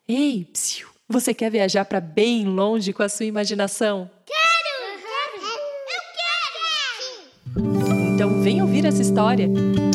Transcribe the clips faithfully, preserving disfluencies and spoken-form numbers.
Ei, psiu, você quer viajar para bem longe com a sua imaginação? Quero! Quero! Eu quero! Então vem ouvir essa história.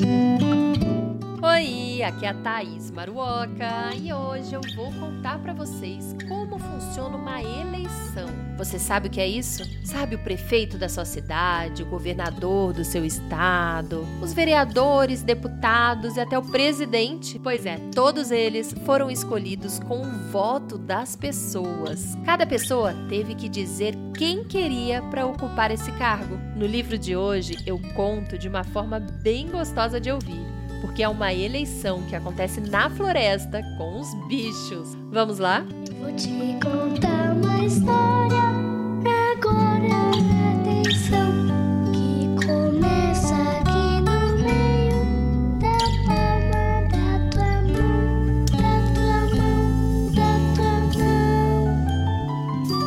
Oi, aqui é a Thaís Maruoka e hoje eu vou contar para vocês como funciona uma eleição. Você sabe o que é isso? Sabe o prefeito da sua cidade, o governador do seu estado, os vereadores, deputados e até o presidente? Pois é, todos eles foram escolhidos com o voto das pessoas. Cada pessoa teve que dizer quem queria para ocupar esse cargo. No livro de hoje eu conto de uma forma bem gostosa de ouvir, porque é uma eleição que acontece na floresta com os bichos. Vamos lá? Eu vou te contar uma história. Agora atenção, que começa aqui no meio da palma da tua mão, da tua mão, da tua mão.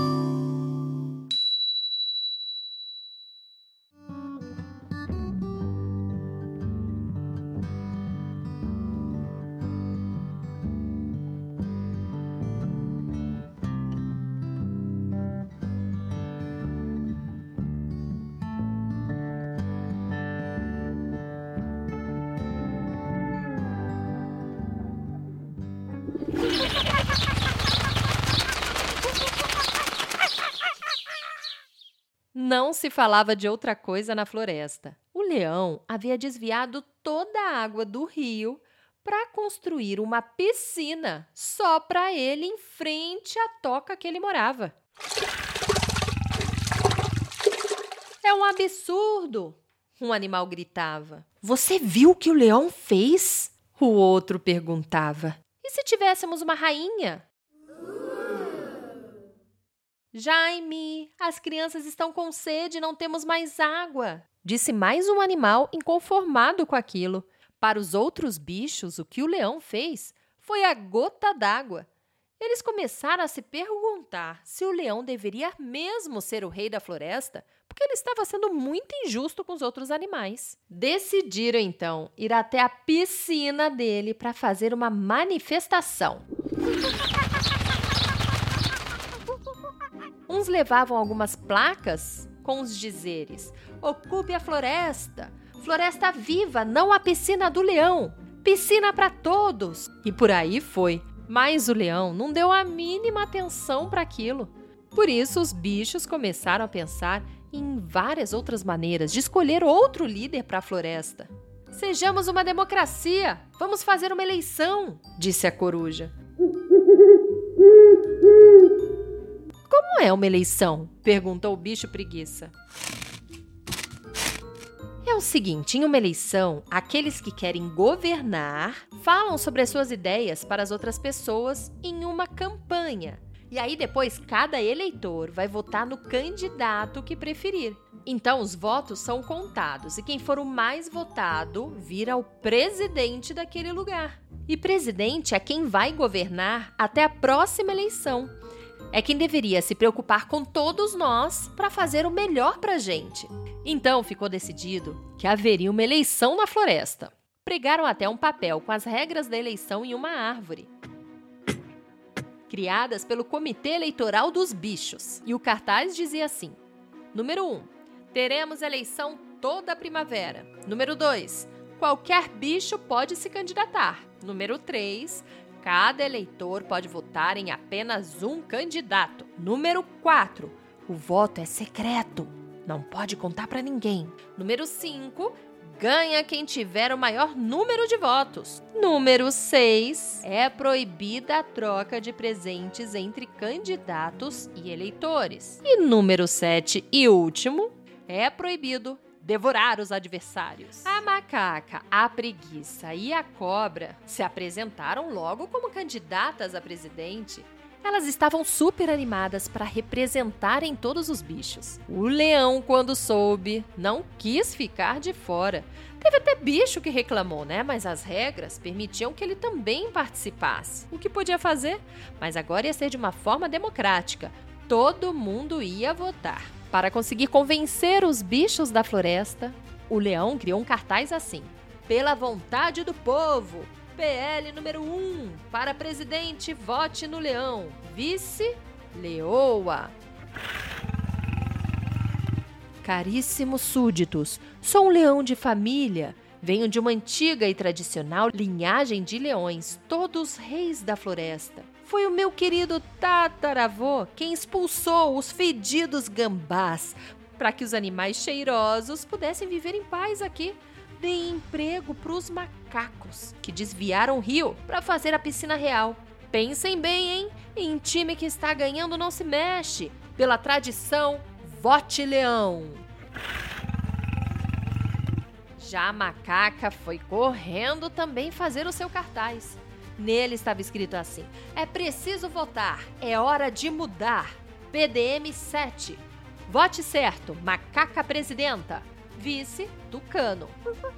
Não se falava de outra coisa na floresta. O leão havia desviado toda a água do rio para construir uma piscina só para ele em frente à toca que ele morava. É um absurdo! Um animal gritava. Você viu o que o leão fez? O outro perguntava. E se tivéssemos uma rainha? Jaime, as crianças estão com sede e não temos mais água, disse mais um animal inconformado com aquilo. Para os outros bichos, o que o leão fez foi a gota d'água. Eles começaram a se perguntar se o leão deveria mesmo ser o rei da floresta, porque ele estava sendo muito injusto com os outros animais. Decidiram, então, ir até a piscina dele para fazer uma manifestação. Uns levavam algumas placas com os dizeres: ocupe a floresta, floresta viva, não a piscina do leão, piscina para todos. E por aí foi. Mas o leão não deu a mínima atenção para aquilo. Por isso, os bichos começaram a pensar em várias outras maneiras de escolher outro líder para a floresta. Sejamos uma democracia, vamos fazer uma eleição, disse a coruja. Como é uma eleição? Perguntou o bicho preguiça. É o seguinte, em uma eleição, aqueles que querem governar falam sobre as suas ideias para as outras pessoas em uma campanha. E aí depois cada eleitor vai votar no candidato que preferir. Então os votos são contados e quem for o mais votado vira o presidente daquele lugar. E presidente é quem vai governar até a próxima eleição. É quem deveria se preocupar com todos nós para fazer o melhor para a gente. Então ficou decidido que haveria uma eleição na floresta. Pregaram até um papel com as regras da eleição em uma árvore, criadas pelo Comitê Eleitoral dos Bichos. E o cartaz dizia assim: número um, teremos eleição toda a primavera. Número dois, qualquer bicho pode se candidatar. Número três, cada eleitor pode votar em apenas um candidato. Número quatro, o voto é secreto, não pode contar para ninguém. Número cinco, ganha quem tiver o maior número de votos. Número seis, é proibida a troca de presentes entre candidatos e eleitores. E número sete e último, é proibido devorar os adversários. A macaca, a preguiça e a cobra se apresentaram logo como candidatas a presidente. Elas estavam super animadas para representarem todos os bichos. O leão, quando soube, não quis ficar de fora. Teve até bicho que reclamou, né? Mas as regras permitiam que ele também participasse. O que podia fazer? Mas agora ia ser de uma forma democrática. Todo mundo ia votar. Para conseguir convencer os bichos da floresta, o leão criou um cartaz assim: pela vontade do povo, P L número um. Para presidente, vote no leão. Vice, leoa. Caríssimos súditos, sou um leão de família. Venho de uma antiga e tradicional linhagem de leões, todos reis da floresta. Foi o meu querido tataravô quem expulsou os fedidos gambás para que os animais cheirosos pudessem viver em paz aqui. Dei emprego para os macacos, que desviaram o rio para fazer a piscina real. Pensem bem, hein? Em time que está ganhando não se mexe. Pela tradição, vote leão. Já a macaca foi correndo também fazer o seu cartaz. Nele estava escrito assim: é preciso votar, é hora de mudar. P D M sete. Vote certo, macaca presidenta. Vice, tucano.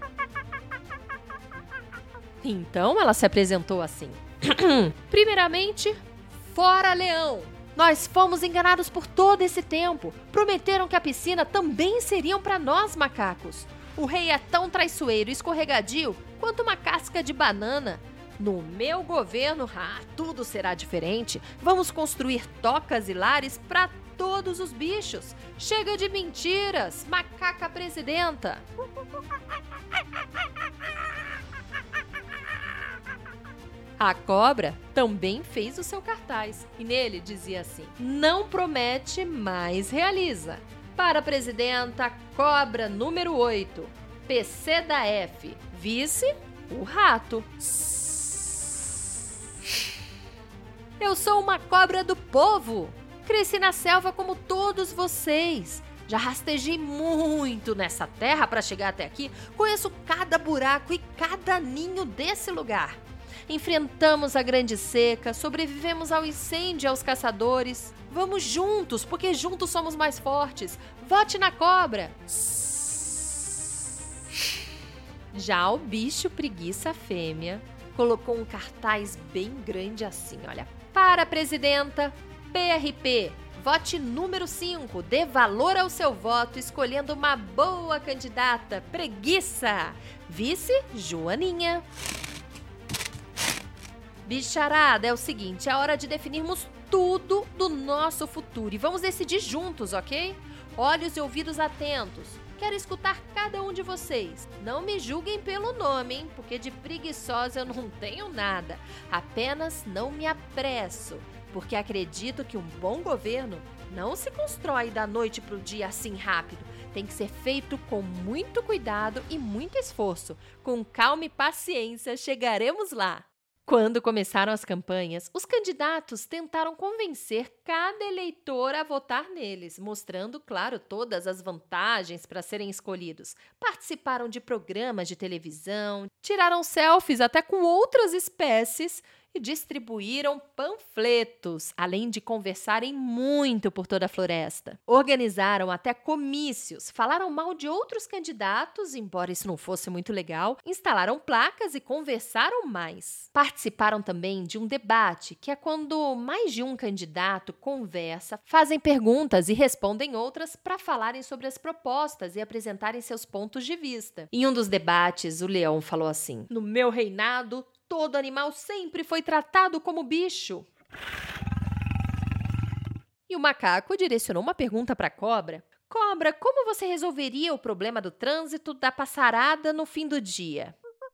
Então ela se apresentou assim: primeiramente, fora leão. Nós fomos enganados por todo esse tempo. Prometeram que a piscina também seriam para nós macacos. O rei é tão traiçoeiro e escorregadio quanto uma casca de banana. No meu governo, ah, tudo será diferente. Vamos construir tocas e lares para todos os bichos. Chega de mentiras, macaca presidenta. A cobra também fez o seu cartaz e nele dizia assim: não promete, mas realiza. Para a presidenta, cobra número oito, P C da F. Vice, o rato. Eu sou uma cobra do povo. Cresci na selva como todos vocês. Já rastejei muito nessa terra para chegar até aqui. Conheço cada buraco e cada ninho desse lugar. Enfrentamos a grande seca, sobrevivemos ao incêndio e aos caçadores. Vamos juntos, porque juntos somos mais fortes. Vote na cobra. Já o bicho preguiça fêmea colocou um cartaz bem grande assim, olha. Para a presidenta, P R P, vote número cinco, dê valor ao seu voto escolhendo uma boa candidata, preguiça. Vice, Joaninha. Bicharada, é o seguinte, é hora de definirmos tudo do nosso futuro e vamos decidir juntos, ok? Olhos e ouvidos atentos. Quero escutar cada um de vocês. Não me julguem pelo nome, hein? Porque de preguiçosa eu não tenho nada. Apenas não me apresso, porque acredito que um bom governo não se constrói da noite para o dia assim rápido. Tem que ser feito com muito cuidado e muito esforço. Com calma e paciência, chegaremos lá. Quando começaram as campanhas, os candidatos tentaram convencer cada eleitor a votar neles, mostrando, claro, todas as vantagens para serem escolhidos. Participaram de programas de televisão, tiraram selfies até com outras espécies e distribuíram panfletos, além de conversarem muito por toda a floresta. Organizaram até comícios, falaram mal de outros candidatos, embora isso não fosse muito legal, instalaram placas e conversaram mais. Participaram também de um debate, que é quando mais de um candidato conversa, fazem perguntas e respondem outras para falarem sobre as propostas e apresentarem seus pontos de vista. Em um dos debates, o leão falou assim: no meu reinado, todo animal sempre foi tratado como bicho. E o macaco direcionou uma pergunta para a cobra. Cobra, como você resolveria o problema do trânsito da passarada no fim do dia?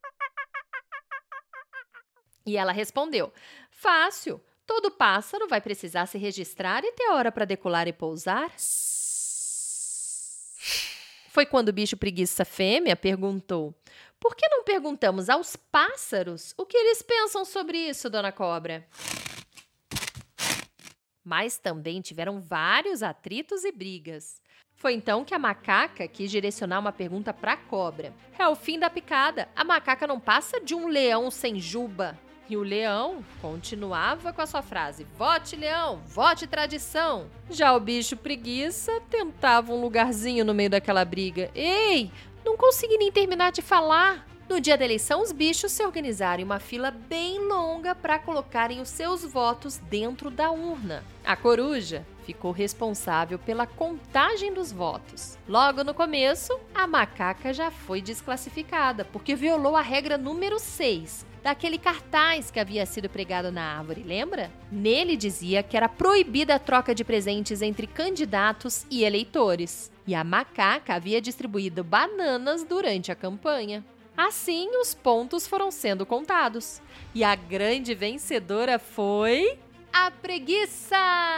E ela respondeu: fácil. Todo pássaro vai precisar se registrar e ter hora para decolar e pousar. Foi quando o bicho preguiça fêmea perguntou: por que não perguntamos aos pássaros o que eles pensam sobre isso, dona Cobra? Mas também tiveram vários atritos e brigas. Foi então que a macaca quis direcionar uma pergunta para a cobra. É o fim da picada. A macaca não passa de um leão sem juba. E o leão continuava com a sua frase: vote leão, vote tradição. Já o bicho preguiça tentava um lugarzinho no meio daquela briga. Ei! Não consegui nem terminar de falar. No dia da eleição, os bichos se organizaram em uma fila bem longa para colocarem os seus votos dentro da urna. A coruja ficou responsável pela contagem dos votos. Logo no começo, a macaca já foi desclassificada, porque violou a regra número seis. daquele cartaz que havia sido pregado na árvore, lembra? Nele dizia que era proibida a troca de presentes entre candidatos e eleitores. E a macaca havia distribuído bananas durante a campanha. Assim, os pontos foram sendo contados. E a grande vencedora foi... a preguiça!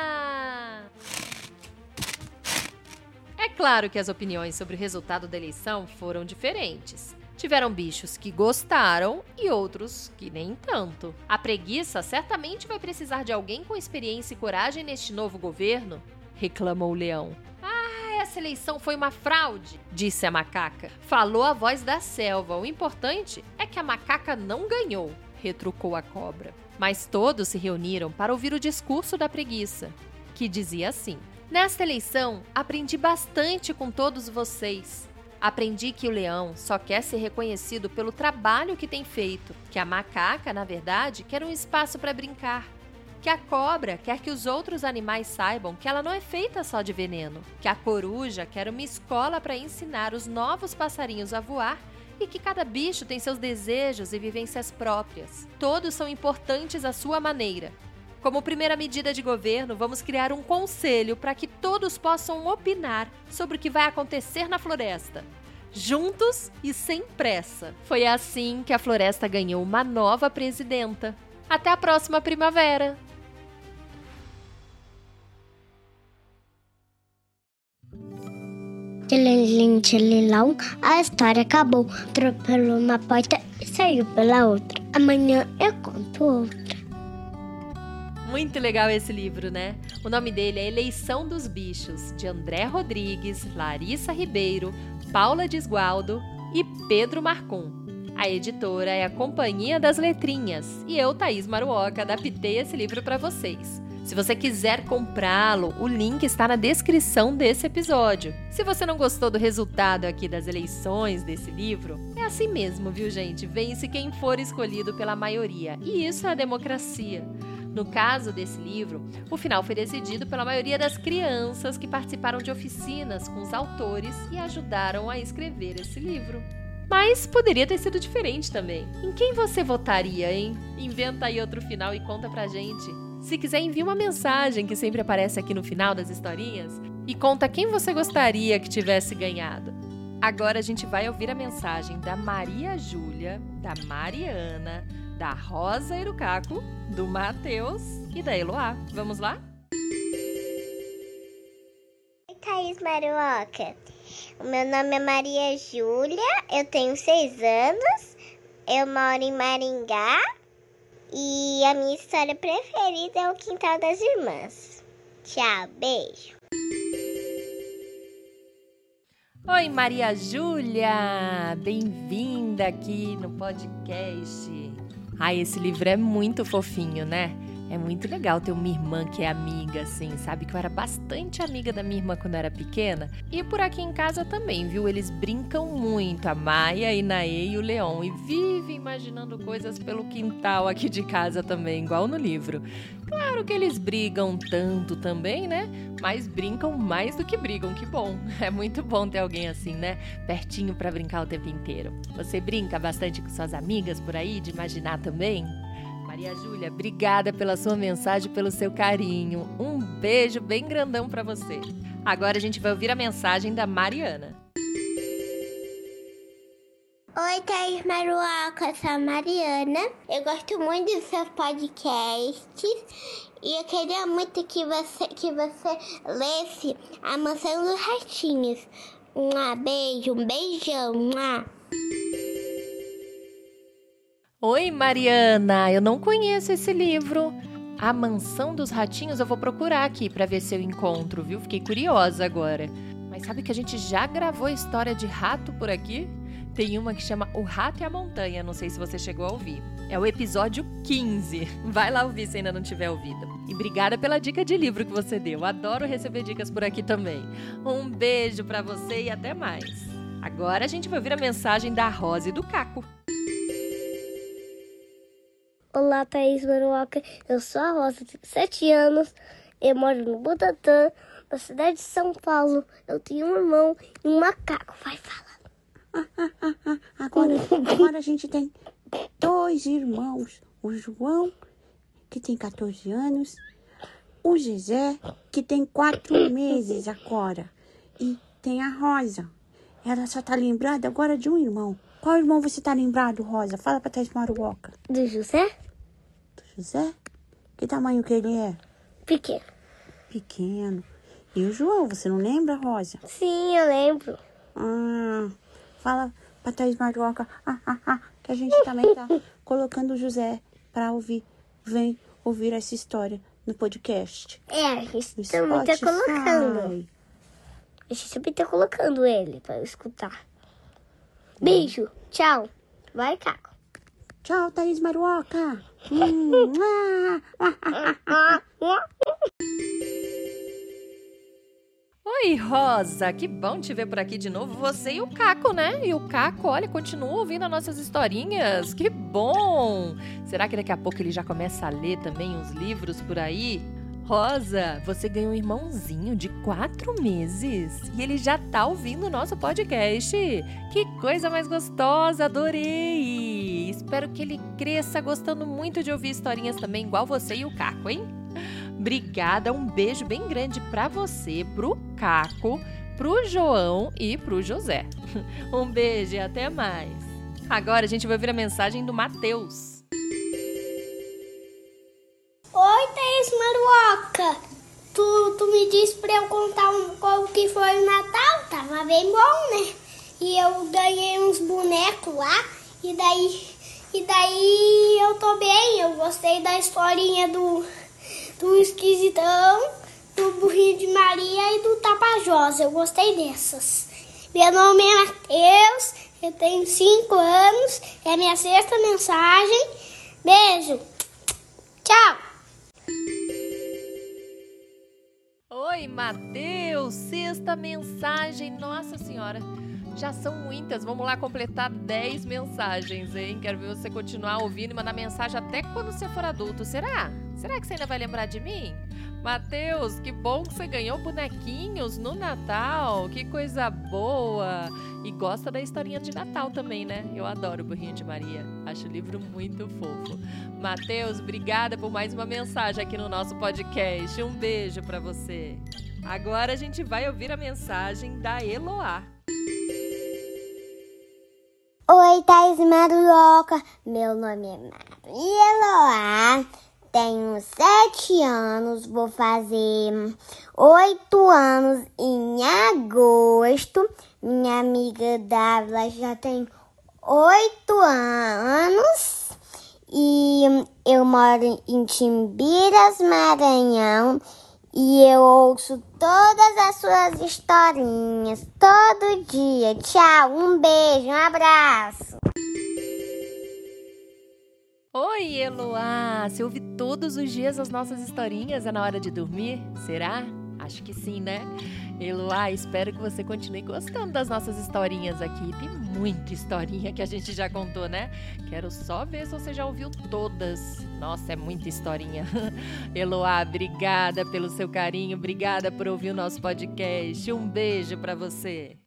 É claro que as opiniões sobre o resultado da eleição foram diferentes. Tiveram bichos que gostaram e outros que nem tanto. A preguiça certamente vai precisar de alguém com experiência e coragem neste novo governo, reclamou o leão. Ah, essa eleição foi uma fraude, disse a macaca. Falou a voz da selva. O importante é que a macaca não ganhou, retrucou a cobra. Mas todos se reuniram para ouvir o discurso da preguiça, que dizia assim: nesta eleição, aprendi bastante com todos vocês. Aprendi que o leão só quer ser reconhecido pelo trabalho que tem feito, que a macaca, na verdade, quer um espaço para brincar, que a cobra quer que os outros animais saibam que ela não é feita só de veneno, que a coruja quer uma escola para ensinar os novos passarinhos a voar e que cada bicho tem seus desejos e vivências próprias. Todos são importantes à sua maneira. Como primeira medida de governo, vamos criar um conselho para que todos possam opinar sobre o que vai acontecer na floresta, juntos e sem pressa. Foi assim que a floresta ganhou uma nova presidenta. Até a próxima primavera! Tchelilim, tchelilau, a história acabou. Atropelou uma porta e saiu pela outra. Amanhã eu conto outra. Muito legal esse livro, né? O nome dele é Eleição dos Bichos, de André Rodrigues, Larissa Ribeiro, Paula Desgualdo e Pedro Marcum. A editora é a Companhia das Letrinhas e eu, Thaís Maruoca, adaptei esse livro para vocês. Se você quiser comprá-lo, o link está na descrição desse episódio. Se você não gostou do resultado aqui das eleições desse livro, é assim mesmo, viu, gente? Vence quem for escolhido pela maioria. E isso é a democracia. No caso desse livro, o final foi decidido pela maioria das crianças que participaram de oficinas com os autores e ajudaram a escrever esse livro. Mas poderia ter sido diferente também. Em quem você votaria, hein? Inventa aí outro final e conta pra gente. Se quiser, envie uma mensagem que sempre aparece aqui no final das historinhas e conta quem você gostaria que tivesse ganhado. Agora a gente vai ouvir a mensagem da Maria Júlia, da Mariana, da Rosa e do Caco, do Matheus e da Eloá. Vamos lá? Oi, Thaís Maruoca. O meu nome é Maria Júlia, eu tenho seis anos, eu moro em Maringá e a minha história preferida é o Quintal das Irmãs. Tchau, beijo. Oi, Maria Júlia! Bem-vinda aqui no podcast. Ai, esse livro é muito fofinho, né? É muito legal ter uma irmã que é amiga, assim, sabe? Que eu era bastante amiga da minha irmã quando eu era pequena. E por aqui em casa também, viu? Eles brincam muito, a Maia, a Inaê e o Leon. E vivem imaginando coisas pelo quintal aqui de casa também, igual no livro. Claro que eles brigam tanto também, né? Mas brincam mais do que brigam, que bom. É muito bom ter alguém assim, né? Pertinho pra brincar o tempo inteiro. Você brinca bastante com suas amigas por aí, de imaginar também? Maria Júlia, obrigada pela sua mensagem, pelo seu carinho. Um beijo bem grandão pra você. Agora a gente vai ouvir a mensagem da Mariana. Oi, Thaís Maruoca, eu sou a Mariana. Eu gosto muito dos seus podcasts e eu queria muito que você, que você lesse A Mansão dos Ratinhos. Um beijo, um beijão. Mua. Oi, Mariana, eu não conheço esse livro. A Mansão dos Ratinhos, eu vou procurar aqui pra ver se eu encontro, viu? Fiquei curiosa agora. Mas sabe que a gente já gravou história de rato por aqui? Tem uma que chama O Rato e a Montanha, não sei se você chegou a ouvir. É o episódio quinze. Vai lá ouvir se ainda não tiver ouvido. E obrigada pela dica de livro que você deu. Adoro receber dicas por aqui também. Um beijo pra você e até mais. Agora a gente vai ouvir a mensagem da Rosa e do Caco. Olá, Thaís Maruoca. Eu sou a Rosa, tenho sete anos. Eu moro no Butantã, na cidade de São Paulo. Eu tenho um irmão e um macaco. Vai falar. Agora, agora a gente tem dois irmãos, o João, que tem quatorze anos, o José, que tem quatro meses agora, e tem a Rosa. Ela só tá lembrada agora de um irmão. Qual irmão você tá lembrado, Rosa? Fala pra Thaís Maruoca. Do José? Do José? Que tamanho que ele é? Pequeno. Pequeno. E o João, você não lembra, Rosa? Sim, eu lembro. Ah, fala pra Thaís Maruoca, ah, ah, ah, que a gente também tá colocando o José pra ouvir. Vem ouvir essa história no podcast. É, a gente No também tá Spotify. colocando. A gente também tá colocando ele pra eu escutar. Beijo, tchau. Vai, Caco. Tchau, Thaís Maruoca. Hum, ah, ah, ah, ah. Oi, Rosa, que bom te ver por aqui de novo, você e o Caco, né? E o Caco, olha, continua ouvindo as nossas historinhas, que bom! Será que daqui a pouco ele já começa a ler também uns livros por aí? Rosa, você ganhou um irmãozinho de quatro meses e ele já tá ouvindo o nosso podcast. Que coisa mais gostosa, adorei! Espero que ele cresça gostando muito de ouvir historinhas também, igual você e o Caco, hein? Obrigada, um beijo bem grande pra você, pro Caco, pro João e pro José. Um beijo e até mais. Agora a gente vai ouvir a mensagem do Matheus. Oi, Thaís Maruoca. Tu, tu me disse pra eu contar um, qual que foi o Natal. Tava bem bom, né? E eu ganhei uns bonecos lá. E daí, e daí eu tô bem. Eu gostei da historinha do, do Esquisitão, do Burrinho de Maria e do Tapajós. Eu gostei dessas. Meu nome é Matheus. Eu tenho cinco anos. É a minha sexta mensagem. Beijo. Tchau. Oi, Matheus, sexta mensagem, nossa senhora, já são muitas, vamos lá completar dez mensagens, hein? Quero ver você continuar ouvindo e mandar mensagem até quando você for adulto, será? Será que você ainda vai lembrar de mim? Matheus, que bom que você ganhou bonequinhos no Natal, que coisa boa! E gosta da historinha de Natal também, né? Eu adoro o Burrinho de Maria, acho o livro muito fofo. Matheus, obrigada por mais uma mensagem aqui no nosso podcast, um beijo pra você. Agora a gente vai ouvir a mensagem da Eloá. Oi, Thaís Maruoca. Meu nome é Maria Eloá. Tenho sete anos, vou fazer oito anos em agosto. Minha amiga Dávila já tem oito anos. E eu moro em Timbiras, Maranhão. E eu ouço todas as suas historinhas, todo dia. Tchau, um beijo, um abraço. Oi, Eloá! Você ouve todos os dias as nossas historinhas? É na hora de dormir? Será? Acho que sim, né? Eloá, espero que você continue gostando das nossas historinhas aqui. Tem muita historinha que a gente já contou, né? Quero só ver se você já ouviu todas. Nossa, é muita historinha. Eloá, obrigada pelo seu carinho, obrigada por ouvir o nosso podcast. Um beijo pra você.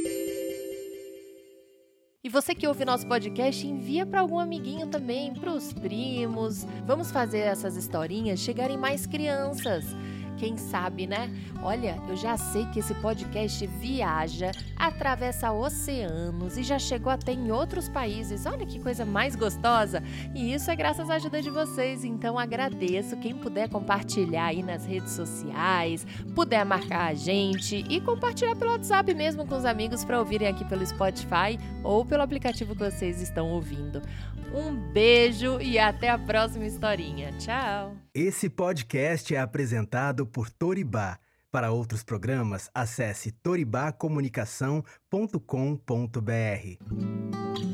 E você que ouve nosso podcast, envia para algum amiguinho também, para os primos. Vamos fazer essas historinhas chegarem mais crianças. Quem sabe, né? Olha, eu já sei que esse podcast viaja, atravessa oceanos e já chegou até em outros países. Olha que coisa mais gostosa! E isso é graças à ajuda de vocês, então agradeço quem puder compartilhar aí nas redes sociais, puder marcar a gente e compartilhar pelo WhatsApp mesmo com os amigos para ouvirem aqui pelo Spotify ou pelo aplicativo que vocês estão ouvindo. Um beijo e até a próxima historinha. Tchau! Esse podcast é apresentado por Toribá. Para outros programas, acesse toribá comunicação ponto com ponto br.